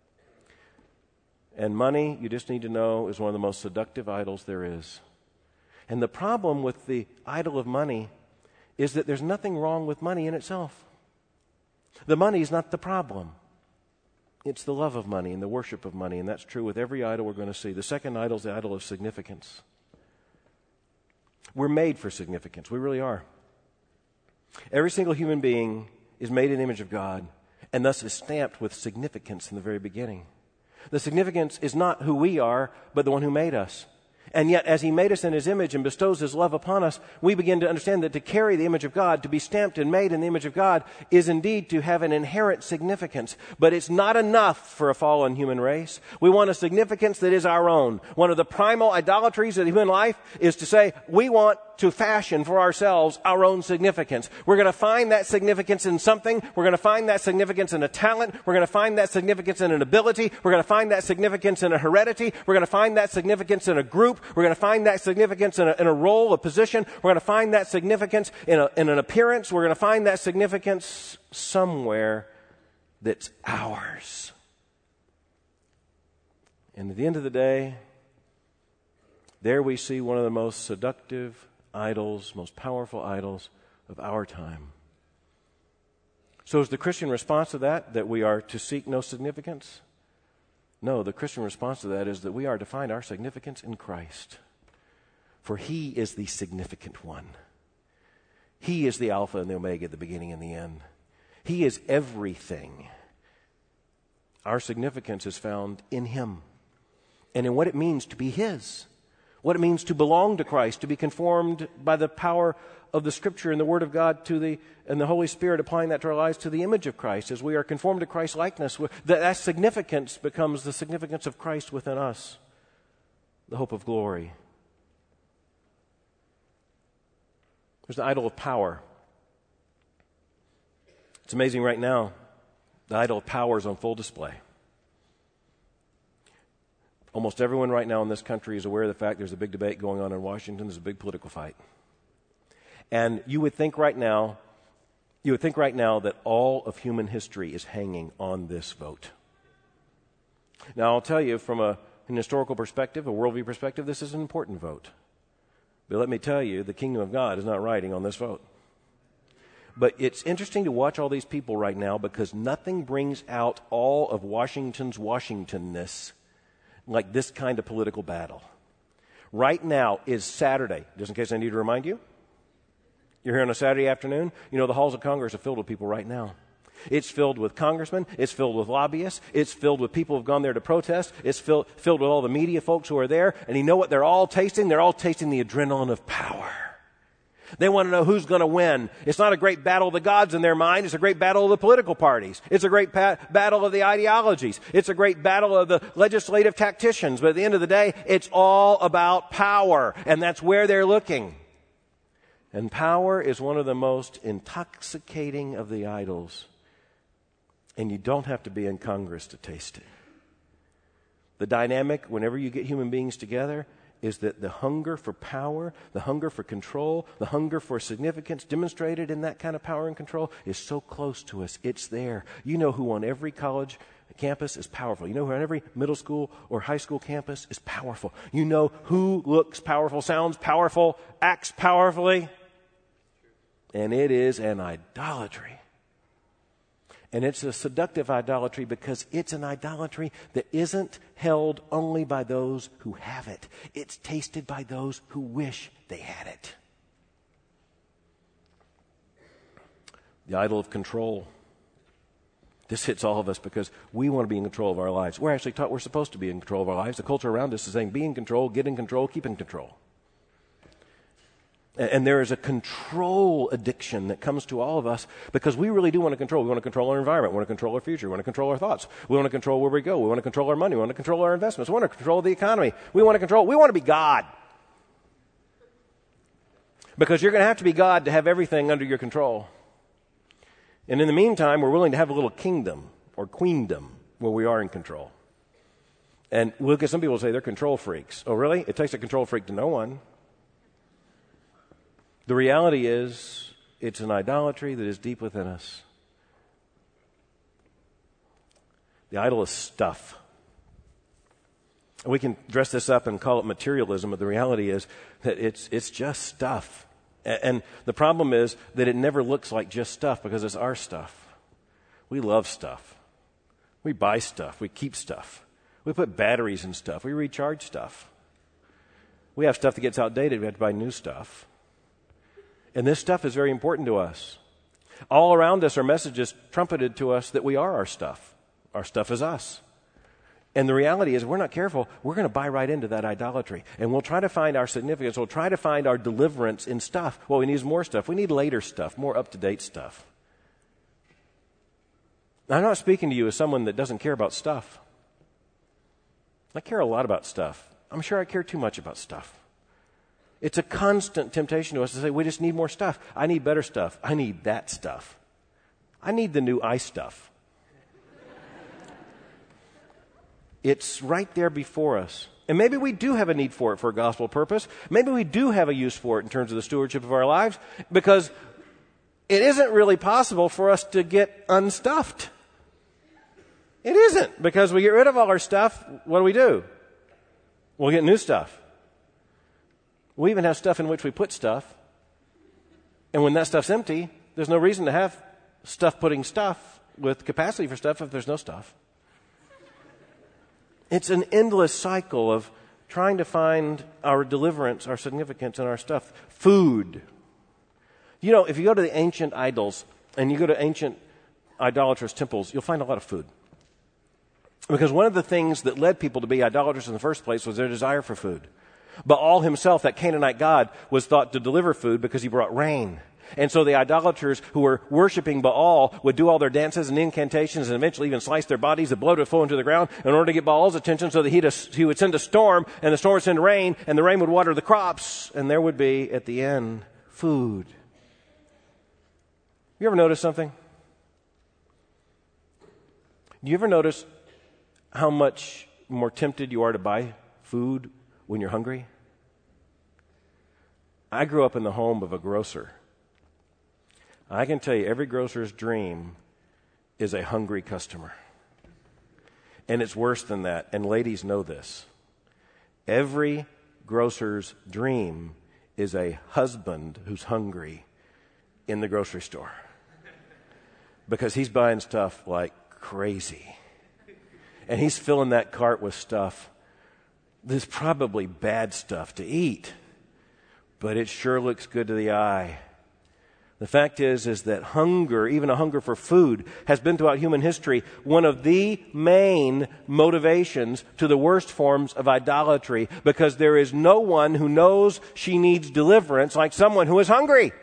And money, you just need to know, is one of the most seductive idols there is. And the problem with the idol of money is that there's nothing wrong with money in itself. The money is not the problem. It's the love of money and the worship of money, and that's true with every idol we're going to see. The second idol is the idol of significance. We're made for significance. We really are. Every single human being is made in the image of God, and thus is stamped with significance in the very beginning. The significance is not who we are, but the one who made us. And yet, as He made us in His image and bestows His love upon us, we begin to understand that to carry the image of God, to be stamped and made in the image of God, is indeed to have an inherent significance. But it's not enough for a fallen human race. We want a significance that is our own. One of the primal idolatries of human life is to say, we want to fashion for ourselves our own significance. We're going to find that significance in something. We're going to find that significance in a talent. We're going to find that significance in an ability. We're going to find that significance in a heredity. We're going to find that significance in a group. We're going to find that significance in a role, a position. We're going to find that significance in an appearance. We're going to find that significance somewhere that's ours. And at the end of the day, there we see one of the most seductive idols, most powerful idols of our time. So is the Christian response to that we are to seek no significance? No, the Christian response to that is that we are to find our significance in Christ. For He is the significant one. He is the Alpha and the Omega, the beginning and the end. He is everything. Our significance is found in Him and in what it means to be His. What it means to belong to Christ, to be conformed by the power of the Scripture and the Word of God and the Holy Spirit, applying that to our lives to the image of Christ. As we are conformed to Christ's likeness, that significance becomes the significance of Christ within us, the hope of glory. There's the idol of power. It's amazing right now, the idol of power is on full display. Almost everyone right now in this country is aware of the fact there's a big debate going on in Washington. There's a big political fight. And you would think right now that all of human history is hanging on this vote. Now, I'll tell you from an historical perspective, a worldview perspective, this is an important vote. But let me tell you, the kingdom of God is not riding on this vote. But it's interesting to watch all these people right now because nothing brings out all of Washington's Washingtonness like this kind of political battle. Right now is Saturday, just in case I need to remind you. You're here on a Saturday afternoon. You know, the halls of Congress are filled with people right now. It's filled with congressmen. It's filled with lobbyists. It's filled with people who have gone there to protest. It's filled with all the media folks who are there. And you know what they're all tasting? They're all tasting the adrenaline of power. They want to know who's going to win. It's not a great battle of the gods in their mind. It's a great battle of the political parties. It's a great battle of the ideologies. It's a great battle of the legislative tacticians. But at the end of the day, it's all about power. And that's where they're looking. And power is one of the most intoxicating of the idols. And you don't have to be in Congress to taste it. The dynamic, whenever you get human beings together, is that the hunger for power, the hunger for control, the hunger for significance demonstrated in that kind of power and control is so close to us. It's there. You know who on every college campus is powerful. You know who on every middle school or high school campus is powerful. You know who looks powerful, sounds powerful, acts powerfully. And it is an idolatry. And it's a seductive idolatry because it's an idolatry that isn't held only by those who have it. It's tasted by those who wish they had it. The idol of control. This hits all of us because we want to be in control of our lives. We're actually taught we're supposed to be in control of our lives. The culture around us is saying be in control, get in control, keep in control. And there is a control addiction that comes to all of us because we really do want to control. We want to control our environment. We want to control our future. We want to control our thoughts. We want to control where we go. We want to control our money. We want to control our investments. We want to control the economy. We want to be God. Because you're going to have to be God to have everything under your control. And in the meantime, we're willing to have a little kingdom or queendom where we are in control. And look at some people say they're control freaks. Oh, really? It takes a control freak to know one. The reality is It's an idolatry that is deep within us. The idol is stuff. We can dress this up and call it materialism, but the reality is that it's just stuff. And the problem is that it never looks like just stuff because it's our stuff. We love stuff. We buy stuff. We keep stuff. We put batteries in stuff. We recharge stuff. We have stuff that gets outdated. We have to buy new stuff. And this stuff is very important to us. All around us are messages trumpeted to us that we are our stuff. Our stuff is us. And the reality is, if we're not careful, we're going to buy right into that idolatry. And we'll try to find our significance. We'll try to find our deliverance in stuff. Well, we need more stuff. We need later stuff, more up-to-date stuff. Now, I'm not speaking to you as someone that doesn't care about stuff. I care a lot about stuff. I'm sure I care too much about stuff. It's a constant temptation to us to say, we just need more stuff. I need better stuff. I need that stuff. I need the new stuff. It's right there before us. And maybe we do have a need for it for a gospel purpose. Maybe we do have a use for it in terms of the stewardship of our lives, because it isn't really possible for us to get unstuffed. It isn't, because we get rid of all our stuff. What do? We'll get new stuff. We even have stuff in which we put stuff. And when that stuff's empty, there's no reason to have stuff putting stuff with capacity for stuff if there's no stuff. It's an endless cycle of trying to find our deliverance, our significance, and our stuff. Food. You know, if you go to the ancient idols and you go to ancient idolatrous temples, you'll find a lot of food. Because one of the things that led people to be idolaters in the first place was their desire for food. Baal himself, that Canaanite god, was thought to deliver food because he brought rain. And so the idolaters who were worshiping Baal would do all their dances and incantations and eventually even slice their bodies. The blood would flow into the ground in order to get Baal's attention so that he would send a storm, and the storm would send rain, and the rain would water the crops, and there would be, at the end, food. You ever notice something? Do you ever notice how much more tempted you are to buy food when you're hungry? I grew up in the home of a grocer. I can tell you, every grocer's dream is a hungry customer. And it's worse than that, and ladies know this. Every grocer's dream is a husband who's hungry in the grocery store. Because he's buying stuff like crazy. And he's filling that cart with stuff that's probably bad stuff to eat. But it sure looks good to the eye. The fact is that hunger, even a hunger for food, has been throughout human history one of the main motivations to the worst forms of idolatry, because there is no one who knows she needs deliverance like someone who is hungry.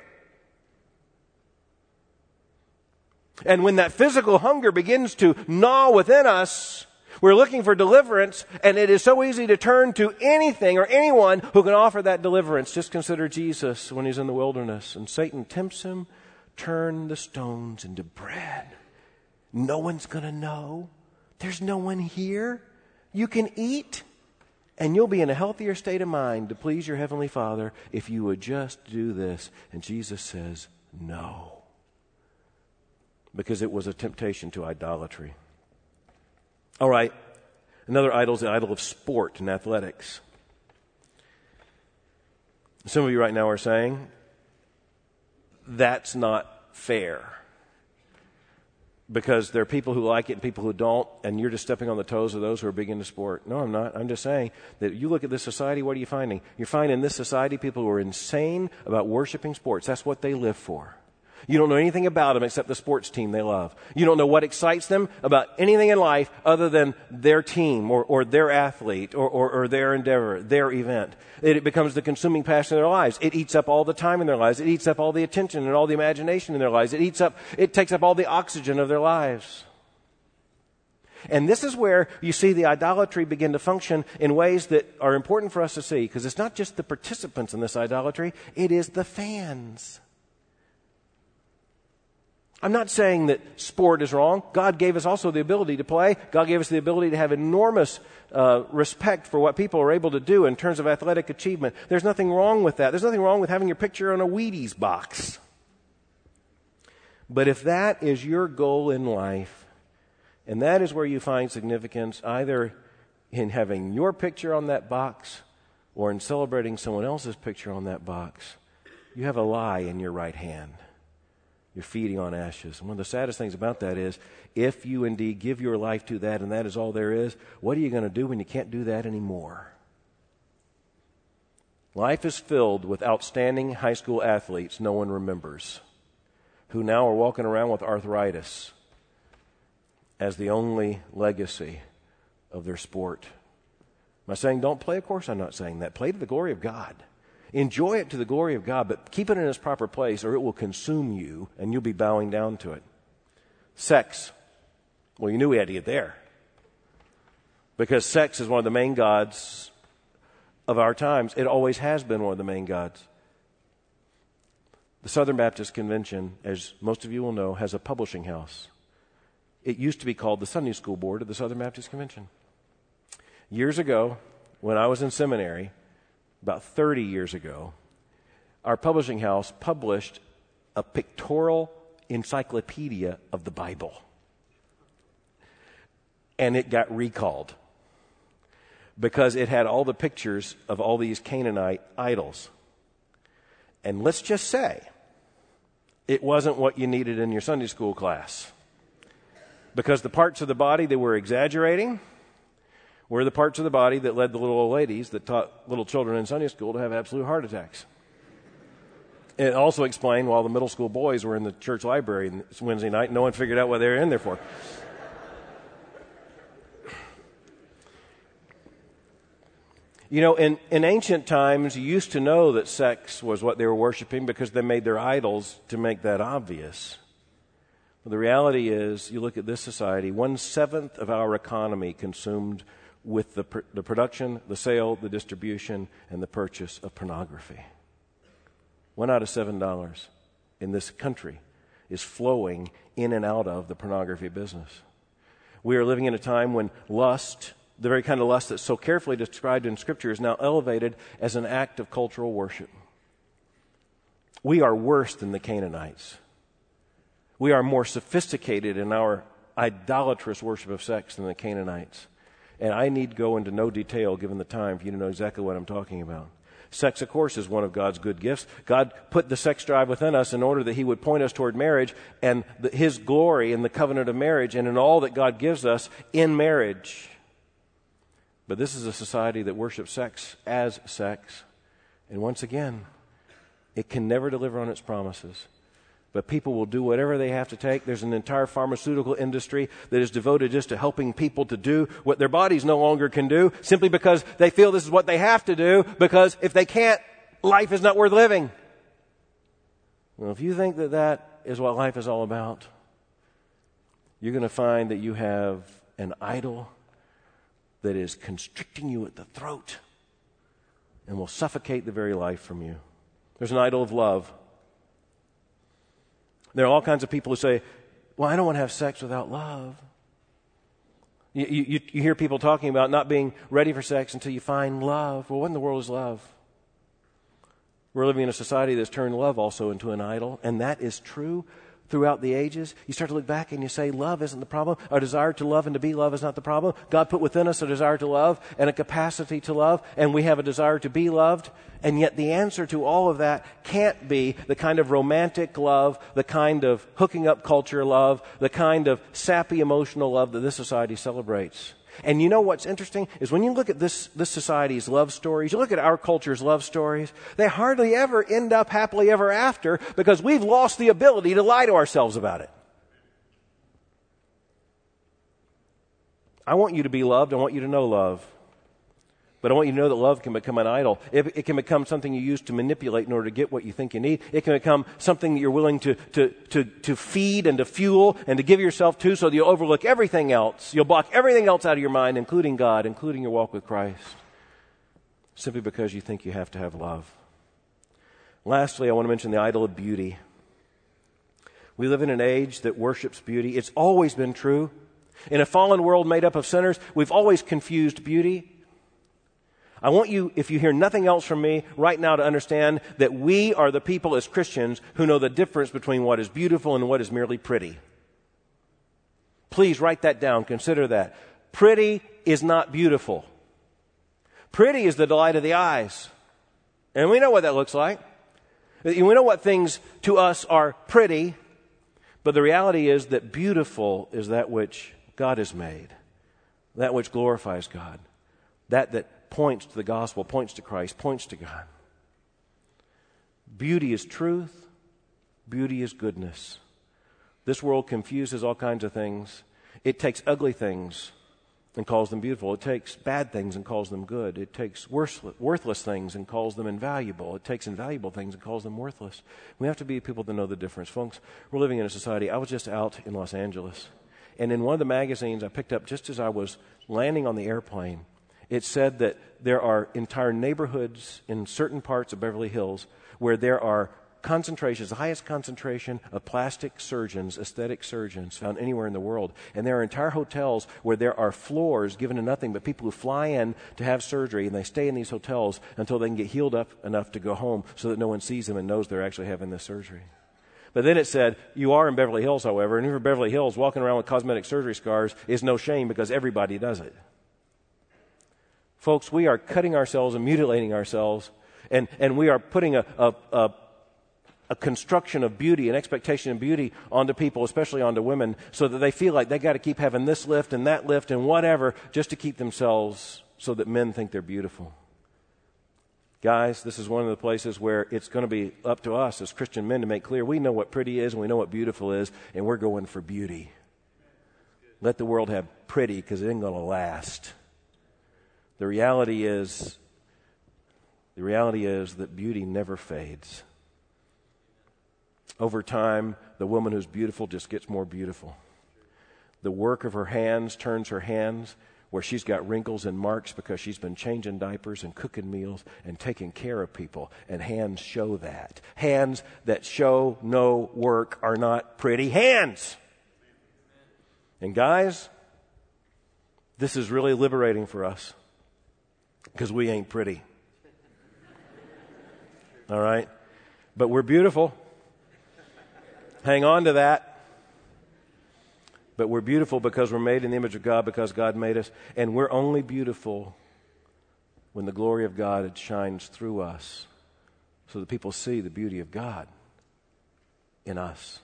And when that physical hunger begins to gnaw within us, we're looking for deliverance, and it is so easy to turn to anything or anyone who can offer that deliverance. Just consider Jesus when he's in the wilderness, and Satan tempts him, turn the stones into bread. No one's going to know. There's no one here. You can eat, and you'll be in a healthier state of mind to please your Heavenly Father if you would just do this. And Jesus says, no. Because it was a temptation to idolatry. All right, another idol is the idol of sport and athletics. Some of you right now are saying, that's not fair. Because there are people who like it and people who don't, and you're just stepping on the toes of those who are big into sport. No, I'm not. I'm just saying that you look at this society, what are you finding? You're finding in this society people who are insane about worshiping sports. That's what they live for. You don't know anything about them except the sports team they love. You don't know what excites them about anything in life other than their team or their athlete or their endeavor, their event. It becomes the consuming passion of their lives. It eats up all the time in their lives. It eats up all the attention and all the imagination in their lives. It takes up all the oxygen of their lives. And this is where you see the idolatry begin to function in ways that are important for us to see, because it's not just the participants in this idolatry, it is the fans. I'm not saying that sport is wrong. God gave us also the ability to play. God gave us the ability to have enormous respect for what people are able to do in terms of athletic achievement. There's nothing wrong with that. There's nothing wrong with having your picture on a Wheaties box. But if that is your goal in life, and that is where you find significance, either in having your picture on that box or in celebrating someone else's picture on that box, you have a lie in your right hand. You're feeding on ashes. And one of the saddest things about that is, if you indeed give your life to that and that is all there is, what are you going to do when you can't do that anymore? Life is filled with outstanding high school athletes no one remembers, who now are walking around with arthritis as the only legacy of their sport. Am I saying don't play? Of course I'm not saying that. Play to the glory of God. Enjoy it to the glory of God, but keep it in its proper place or it will consume you and you'll be bowing down to it. Sex. Well, you knew we had to get there. Because sex is one of the main gods of our times. It always has been one of the main gods. The Southern Baptist Convention, as most of you will know, has a publishing house. It used to be called the Sunday School Board of the Southern Baptist Convention. Years ago, when I was in seminary, about 30 years ago, our publishing house published a pictorial encyclopedia of the Bible. And it got recalled because it had all the pictures of all these Canaanite idols. And let's just say, it wasn't what you needed in your Sunday school class. Because the parts of the body they were exaggerating were the parts of the body that led the little old ladies that taught little children in Sunday school to have absolute heart attacks. It also explained while the middle school boys were in the church library Wednesday night, no one figured out what they were in there for. You know, in ancient times, you used to know that sex was what they were worshiping because they made their idols to make that obvious. But the reality is, you look at this society, 1/7 of our economy consumed with the production, the sale, the distribution, and the purchase of pornography. 1 out of $7 in this country is flowing in and out of the pornography business. We are living in a time when lust, the very kind of lust that's so carefully described in Scripture, is now elevated as an act of cultural worship. We are worse than the Canaanites. We are more sophisticated in our idolatrous worship of sex than the Canaanites. And I need go into no detail, given the time, for you to know exactly what I'm talking about. Sex, of course, is one of God's good gifts. God put the sex drive within us in order that He would point us toward marriage and His glory in the covenant of marriage and in all that God gives us in marriage. But this is a society that worships sex as sex. And once again, it can never deliver on its promises. But people will do whatever they have to take. There's an entire pharmaceutical industry that is devoted just to helping people to do what their bodies no longer can do, simply because they feel this is what they have to do, because if they can't, life is not worth living. Well, if you think that that is what life is all about, you're going to find that you have an idol that is constricting you at the throat and will suffocate the very life from you. There's an idol of love. There are all kinds of people who say, well, I don't want to have sex without love. You hear people talking about not being ready for sex until you find love. Well, what in the world is love? We're living in a society that's turned love also into an idol, and that is true throughout the ages. You start to look back and you say, love isn't the problem. Our desire to love and to be loved is not the problem. God put within us a desire to love and a capacity to love, and we have a desire to be loved. And yet the answer to all of that can't be the kind of romantic love, the kind of hooking up culture love, the kind of sappy emotional love that this society celebrates. And you know what's interesting is when you look at this society's love stories, you look at our culture's love stories, they hardly ever end up happily ever after because we've lost the ability to lie to ourselves about it. I want you to be loved. I want you to know love. But I want you to know that love can become an idol. It can become something you use to manipulate in order to get what you think you need. It can become something that you're willing to feed and to fuel and to give yourself to so that you'll overlook everything else. You'll block everything else out of your mind, including God, including your walk with Christ, simply because you think you have to have love. Lastly, I want to mention the idol of beauty. We live in an age that worships beauty. It's always been true. In a fallen world made up of sinners, we've always confused beauty. I want you, if you hear nothing else from me right now, to understand that we are the people as Christians who know the difference between what is beautiful and what is merely pretty. Please write that down. Consider that. Pretty is not beautiful. Pretty is the delight of the eyes. And we know what that looks like. We know what things to us are pretty, but the reality is that beautiful is that which God has made, that which glorifies God, that points to the gospel, points to Christ, points to God. Beauty is truth. Beauty is goodness. This world confuses all kinds of things. It takes ugly things and calls them beautiful. It takes bad things and calls them good. It takes worthless things and calls them invaluable. It takes invaluable things and calls them worthless. We have to be people that know the difference. Folks, we're living in a society. I was just out in Los Angeles, and in one of the magazines I picked up just as I was landing on the airplane, it said that there are entire neighborhoods in certain parts of Beverly Hills where there are concentrations, the highest concentration of plastic surgeons, aesthetic surgeons found anywhere in the world. And there are entire hotels where there are floors given to nothing but people who fly in to have surgery, and they stay in these hotels until they can get healed up enough to go home so that no one sees them and knows they're actually having this surgery. But then it said, you are in Beverly Hills, however, and if you're in Beverly Hills, walking around with cosmetic surgery scars is no shame because everybody does it. Folks, we are cutting ourselves and mutilating ourselves, and we are putting a construction of beauty, an expectation of beauty onto people, especially onto women, so that they feel like they got to keep having this lift and that lift and whatever just to keep themselves so that men think they're beautiful. Guys, this is one of the places where it's going to be up to us as Christian men to make clear we know what pretty is and we know what beautiful is, and we're going for beauty. Let the world have pretty because it ain't going to last. The reality is that beauty never fades. Over time, the woman who's beautiful just gets more beautiful. The work of her hands turns her hands where she's got wrinkles and marks because she's been changing diapers and cooking meals and taking care of people. And hands show that. Hands that show no work are not pretty hands. And guys, this is really liberating for us because we ain't pretty. All right? But we're beautiful. Hang on to that. But we're beautiful because we're made in the image of God, because God made us. And we're only beautiful when the glory of God shines through us so that people see the beauty of God in us.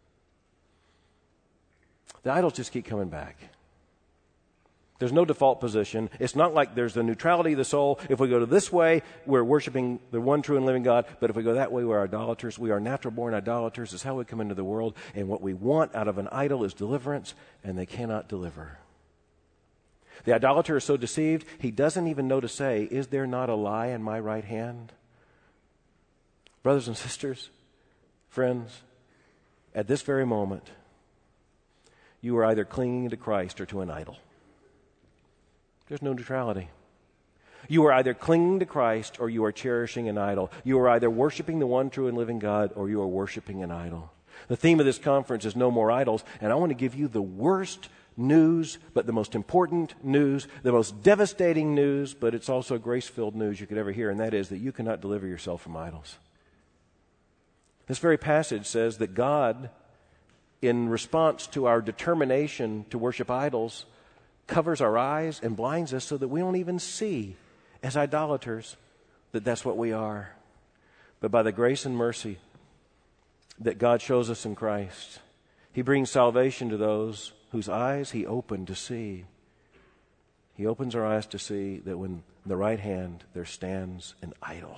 The idols just keep coming back. There's no default position. It's not like there's the neutrality of the soul. If we go to this way, we're worshiping the one true and living God. But if we go that way, we're idolaters. We are natural-born idolaters. It's how we come into the world. And what we want out of an idol is deliverance, and they cannot deliver. The idolater is so deceived, he doesn't even know to say, is there not a lie in my right hand? Brothers and sisters, friends, at this very moment, you are either clinging to Christ or to an idol. There's no neutrality. You are either clinging to Christ or you are cherishing an idol. You are either worshiping the one true and living God or you are worshiping an idol. The theme of this conference is no more idols, and I want to give you the worst news, but the most important news, the most devastating news, but it's also grace-filled news you could ever hear, and that is that you cannot deliver yourself from idols. This very passage says that God, in response to our determination to worship idols, covers our eyes and blinds us so that we don't even see, as idolaters, that that's what we are. But by the grace and mercy that God shows us in Christ, He brings salvation to those whose eyes He opened to see. He opens our eyes to see that when in the right hand there stands an idol.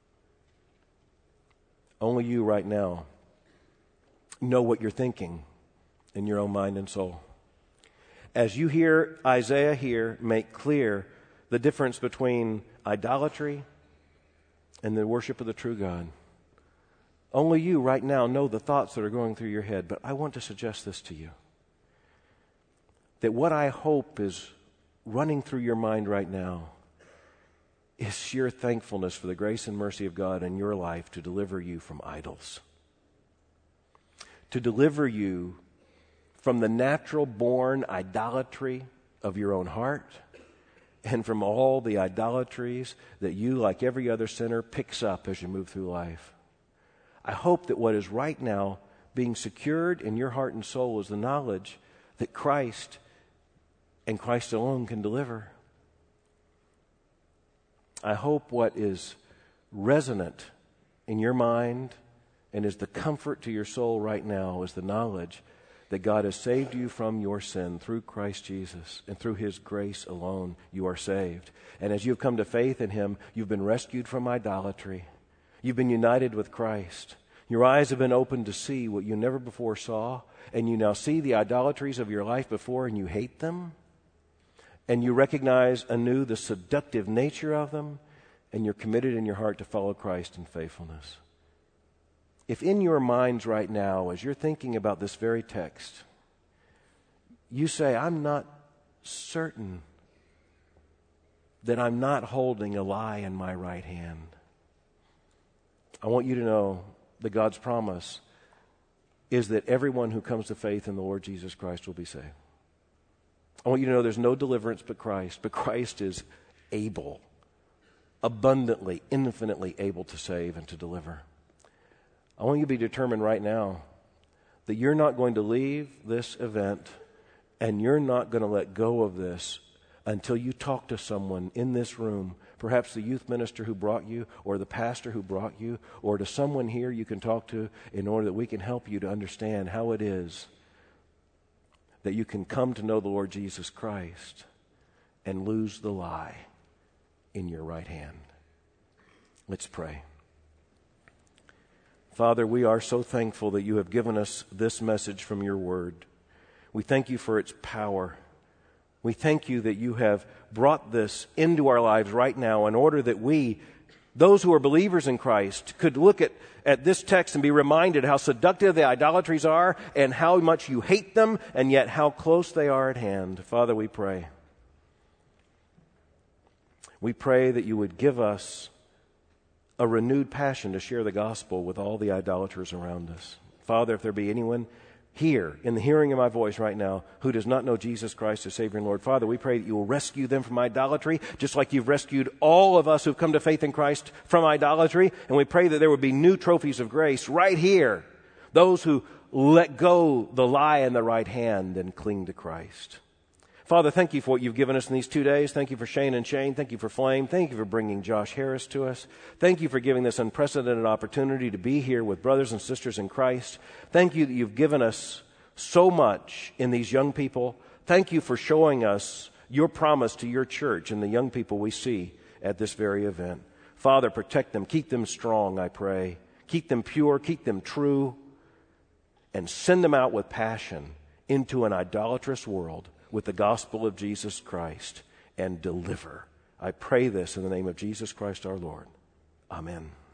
Only you right now know what you're thinking in your own mind and soul. As you hear Isaiah here make clear the difference between idolatry and the worship of the true God, only you right now know the thoughts that are going through your head. But I want to suggest this to you, that what I hope is running through your mind right now is sheer thankfulness for the grace and mercy of God in your life to deliver you from idols, to deliver you from the natural-born idolatry of your own heart, and from all the idolatries that you, like every other sinner, picks up as you move through life. I hope that what is right now being secured in your heart and soul is the knowledge that Christ and Christ alone can deliver. I hope what is resonant in your mind and is the comfort to your soul right now is the knowledge that God has saved you from your sin through Christ Jesus, and through His grace alone you are saved. And as you've come to faith in Him, you've been rescued from idolatry. You've been united with Christ. Your eyes have been opened to see what you never before saw, and you now see the idolatries of your life before and you hate them, and you recognize anew the seductive nature of them, and you're committed in your heart to follow Christ in faithfulness. If in your minds right now, as you're thinking about this very text, you say, I'm not certain that I'm not holding a lie in my right hand, I want you to know that God's promise is that everyone who comes to faith in the Lord Jesus Christ will be saved. I want you to know there's no deliverance but Christ is able, abundantly, infinitely able to save and to deliver. I want you to be determined right now that you're not going to leave this event and you're not going to let go of this until you talk to someone in this room, perhaps the youth minister who brought you or the pastor who brought you, or to someone here you can talk to in order that we can help you to understand how it is that you can come to know the Lord Jesus Christ and lose the lie in your right hand. Let's pray. Father, we are so thankful that you have given us this message from your word. We thank you for its power. We thank you that you have brought this into our lives right now in order that we, those who are believers in Christ, could look at this text and be reminded how seductive the idolatries are and how much you hate them and yet how close they are at hand. Father, we pray. We pray that you would give us a renewed passion to share the gospel with all the idolaters around us. Father, if there be anyone here in the hearing of my voice right now who does not know Jesus Christ as Savior and Lord, Father, we pray that you will rescue them from idolatry, just like you've rescued all of us who've come to faith in Christ from idolatry. And we pray that there would be new trophies of grace right here, those who let go the lie in the right hand and cling to Christ. Father, thank you for what you've given us in these 2 days. Thank you for Shane and Shane. Thank you for Flame. Thank you for bringing Josh Harris to us. Thank you for giving this unprecedented opportunity to be here with brothers and sisters in Christ. Thank you that you've given us so much in these young people. Thank you for showing us your promise to your church and the young people we see at this very event. Father, protect them. Keep them strong, I pray. Keep them pure. Keep them true. And send them out with passion into an idolatrous world with the gospel of Jesus Christ and deliver. I pray this in the name of Jesus Christ our Lord. Amen.